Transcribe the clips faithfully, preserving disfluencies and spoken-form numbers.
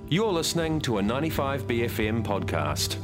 You're listening to a ninety-five B F M podcast.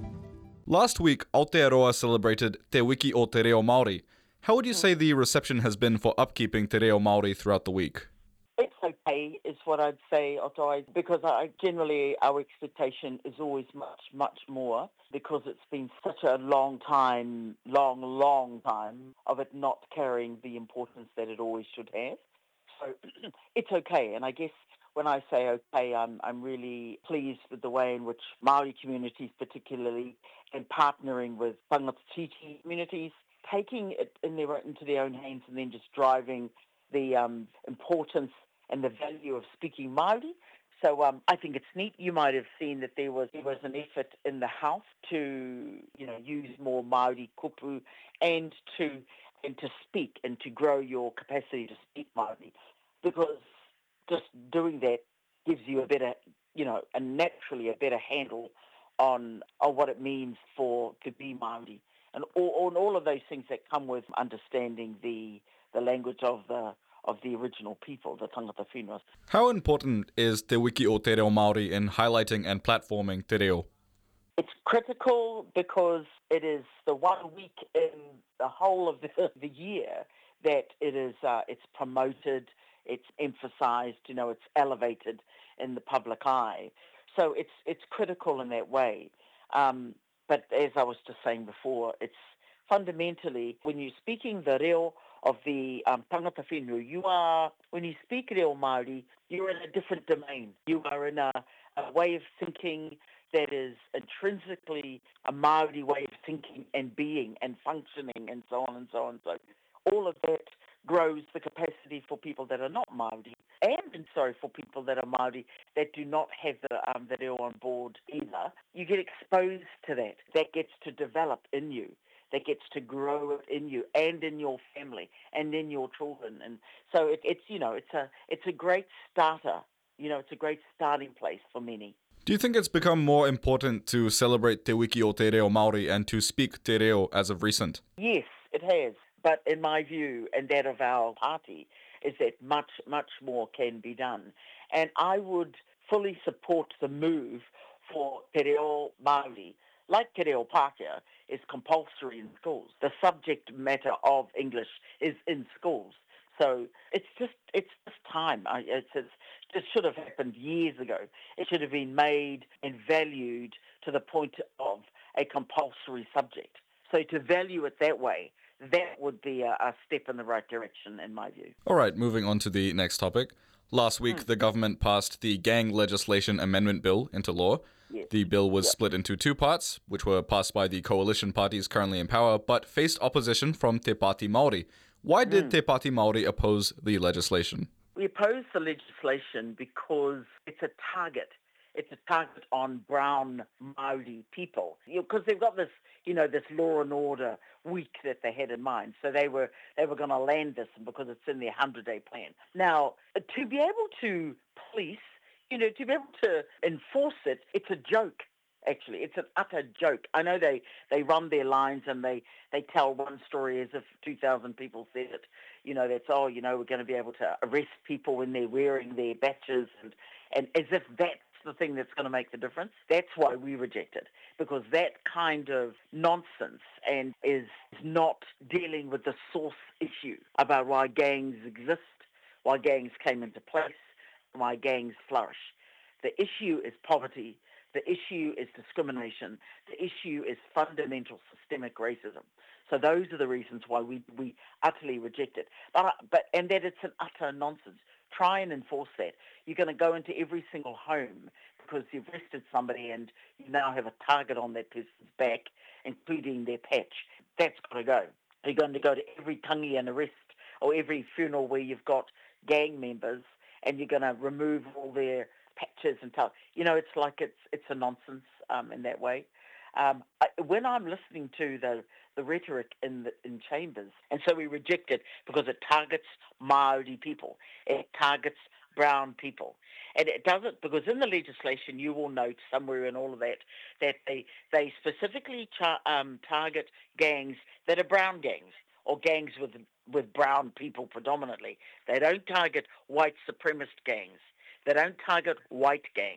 Last week, Aotearoa celebrated Te Wiki o Te Reo Māori. How would you say the reception has been for upkeeping Te Reo Māori throughout the week? It's okay, is what I'd say, Otoi, because I generally our expectation is always much, much more, because it's been such a long time, long, long time of it not carrying the importance that it always should have. So it's okay, and I guess when I say okay, I'm I'm really pleased with the way in which Māori communities particularly, and partnering with Tangata Titi communities, taking it in their, into their own hands and then just driving the um, importance and the value of speaking Māori. So um, I think it's neat. You might have seen that there was there was an effort in the House to you know use more Māori kupu and to and to speak and to grow your capacity to speak Māori, because just doing that gives you a better, you know, a naturally a better handle on on what it means for to be Māori, and all, and all of those things that come with understanding the the language of the of the original people, the tangata whenua. How important is Te Wiki o Te Reo Māori in highlighting and platforming Te Reo? It's critical because it is the one week in the whole of the, the year that it is uh, it's promoted, it's emphasised, you know, it's elevated in the public eye. So it's it's critical in that way. Um, but as I was just saying before, it's fundamentally, when you're speaking the reo of the um, tangata whenua, you are, when you speak reo Māori, you're in a different domain. You are in a, a way of thinking that is intrinsically a Māori way of thinking and being and functioning and so on and so on. So all of that grows the capacity for people that are not Māori, and, and sorry, for people that are Māori that do not have the, um, the reo on board either. You get exposed to that. That gets to develop in you. That gets to grow in you and in your family and in your children. And so it, it's, you know, it's a it's a great starter. You know, it's a great starting place for many. Do you think it's become more important to celebrate Te Wiki o Te Reo Māori and to speak Te Reo as of recent? Yes, it has. But in my view, and that of our party, is that much, much more can be done. And I would fully support the move for Te Reo Māori, like Te Reo Pākehā, is compulsory in schools. The subject matter of English is in schools. So it's just it's just time. I, it's, it's, it should have happened years ago. It should have been made and valued to the point of a compulsory subject. So to value it that way, that would be a, a step in the right direction, in my view. All right, moving on to the next topic. Last week, mm. the government passed the Gang Legislation Amendment Bill into law. Yes. The bill was yep. split into two parts, which were passed by the coalition parties currently in power, but faced opposition from Te Pāti Māori. Why did mm. Te Pāti Māori oppose the legislation? We oppose the legislation because it's a target. It's a target on brown Māori people, because they've got this, you know, this law and order week that they had in mind. So they were they were going to land this because it's in their hundred-day plan. Now, to be able to police, you know, to be able to enforce it, it's a joke. Actually, it's an utter joke. I know they, they run their lines and they, they tell one story as if two thousand people said it. You know, that's, oh, you know, we're going to be able to arrest people when they're wearing their badges, and, and as if that's the thing that's going to make the difference. That's why we reject it, because that kind of nonsense and is not dealing with the source issue about why gangs exist, why gangs came into place, why gangs flourish. The issue is poverty. The issue is discrimination. The issue is fundamental systemic racism. So those are the reasons why we, we utterly reject it. But but and that it's an utter nonsense. Try and enforce that. You're going to go into every single home because you've arrested somebody and you now have a target on that person's back, including their patch. That's got to go. You're going to go to every tangi and arrest, or every funeral where you've got gang members, and you're going to remove all their patches and tell. You know, it's like it's it's a nonsense um, in that way. Um, I, when I'm listening to the, the rhetoric in the, in chambers, and so we reject it because it targets Māori people, it targets brown people, and it does it because in the legislation you will note somewhere in all of that that they they specifically char, um, target gangs that are brown gangs or gangs with with brown people predominantly. They don't target white supremacist gangs. They don't target white gangs.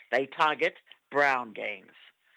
They target brown gangs.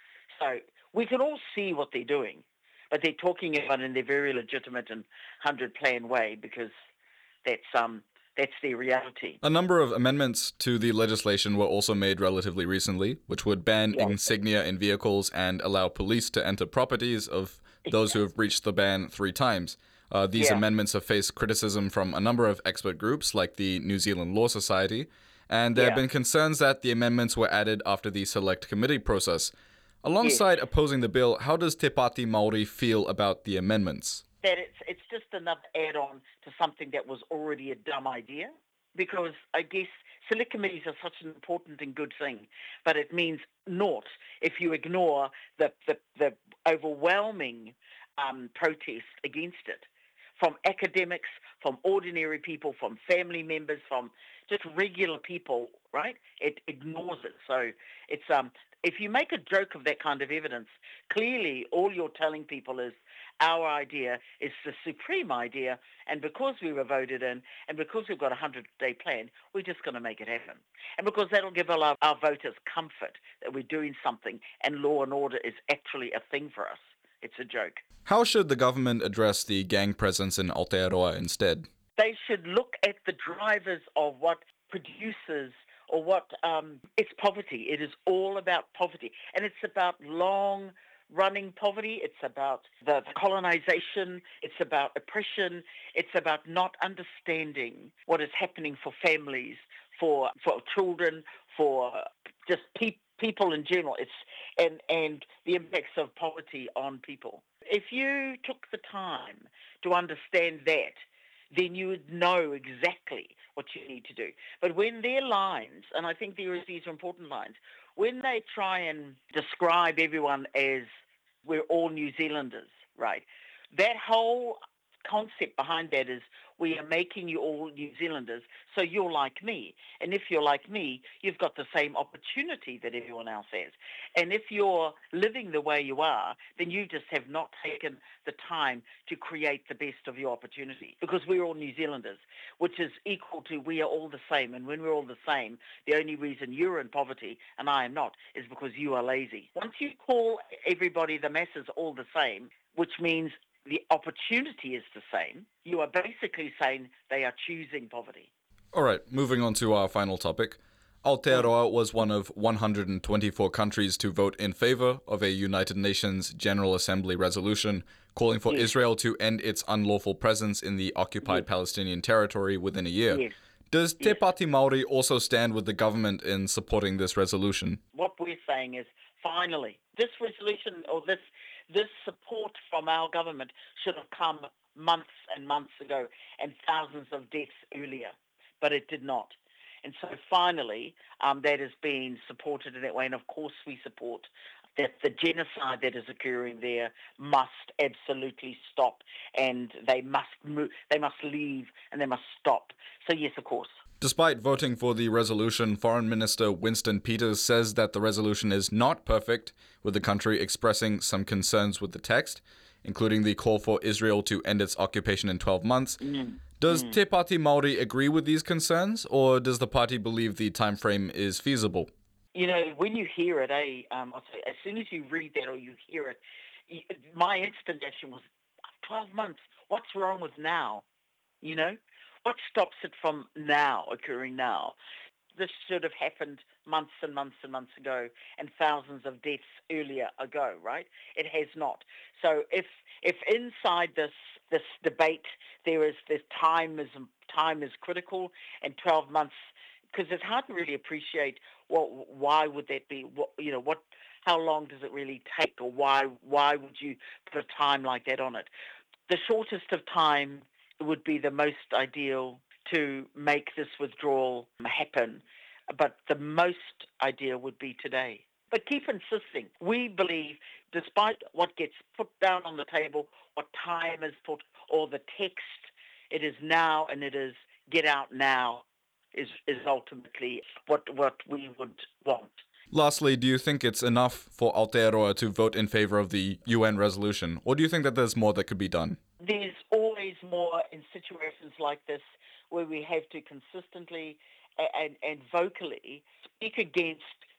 So we can all see what they're doing, but they're talking about it in their very legitimate and hundred-plan way because that's um that's their reality. A number of amendments to the legislation were also made relatively recently, which would ban Yeah. insignia in vehicles and allow police to enter properties of those who have breached the ban three times. Uh, these Yeah. amendments have faced criticism from a number of expert groups like the New Zealand Law Society, and there have Yeah. been concerns that the amendments were added after the select committee process. Alongside opposing the bill, how does Te Pāti Māori feel about the amendments? That it's it's just another add-on to something that was already a dumb idea, because I guess select committees are such an important and good thing, but it means naught if you ignore the the, the overwhelming um, protest against it from academics, from ordinary people, from family members, from just regular people, right? It ignores it. So it's um if you make a joke of that kind of evidence, clearly all you're telling people is our idea is the supreme idea, and because we were voted in, and because we've got a hundred-day plan, we're just going to make it happen. And because that'll give our, our voters comfort that we're doing something, and law and order is actually a thing for us. It's a joke. How should the government address the gang presence in Aotearoa instead? They should look at the drivers of what produces or what um, it's poverty. It is all about poverty, and it's about long running poverty. It's about the colonization. It's about oppression. It's about not understanding what is happening for families, for for children, for just pe- people in general. It's and and the impacts of poverty on people. If you took the time to understand that, then you would know exactly what you need to do. But when their lines, and I think there is these are important lines, when they try and describe everyone as we're all New Zealanders, right? That whole concept behind that is we are making you all New Zealanders, so you're like me. And if you're like me, you've got the same opportunity that everyone else has. And if you're living the way you are, then you just have not taken the time to create the best of your opportunity, because we're all New Zealanders, which is equal to we are all the same. And when we're all the same, the only reason you're in poverty and I am not is because you are lazy. Once you call everybody, the masses, all the same, which means the opportunity is the same, you are basically saying they are choosing poverty. All right, moving on to our final topic. Aotearoa was one of one hundred twenty-four countries to vote in favor of a United Nations General Assembly resolution calling for Yes. Israel to end its unlawful presence in the occupied Yes. Palestinian territory within a year. Yes. Does Te Yes. Pāti Māori also stand with the government in supporting this resolution? What we're saying is, finally, this resolution or this this support from our government should have come months and months ago and thousands of deaths earlier, but it did not. And so finally, um, that is being supported in that way. And of course we support that the genocide that is occurring there must absolutely stop, and they must move, they must leave, and they must stop. So yes, of course. Despite voting for the resolution, Foreign Minister Winston Peters says that the resolution is not perfect, with the country expressing some concerns with the text, including the call for Israel to end its occupation in twelve months. Mm. Does Mm. Te Pāti Māori agree with these concerns, or does the party believe the time frame is feasible? You know, when you hear it, eh, um, I'll say, as soon as you read that or you hear it, you, my instant reaction was, twelve months, what's wrong with now? You know? What stops it from now, occurring now? This should have happened months and months and months ago, and thousands of deaths earlier ago, right? It has not. So if if inside this this debate there is this time is time is critical, and twelve months, because it's hard to really appreciate what why would that be? What you know what how long does it really take, or why why would you put a time like that on it? The shortest of time would be the most ideal to make this withdrawal happen, but the most ideal would be today. But keep insisting. We believe, despite what gets put down on the table, what time is put, or the text, it is now and it is get out now is, is ultimately what, what we would want. Lastly, do you think it's enough for Aotearoa to vote in favor of the U N resolution, or do you think that there's more that could be done? There's always more in situations like this where we have to consistently and, and vocally speak against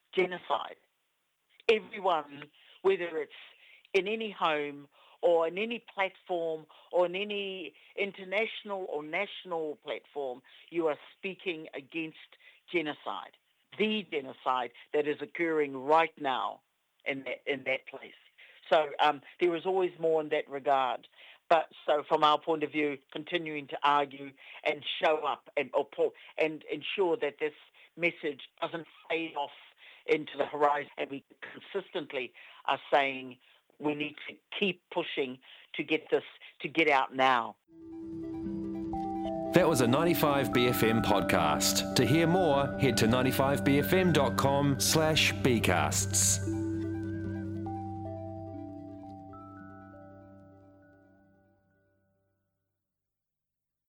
genocide. Everyone, whether it's in any home or in any platform or in any international or national platform, you are speaking against genocide, the genocide that is occurring right now in that, in that place. So um, there is always more in that regard. But so from our point of view, continuing to argue and show up and or pull, and ensure that this message doesn't fade off into the horizon, and we consistently are saying we need to keep pushing to get this, to get out now. That was a ninety-five B F M podcast. To hear more, head to ninety-five b f m dot com slash bcasts.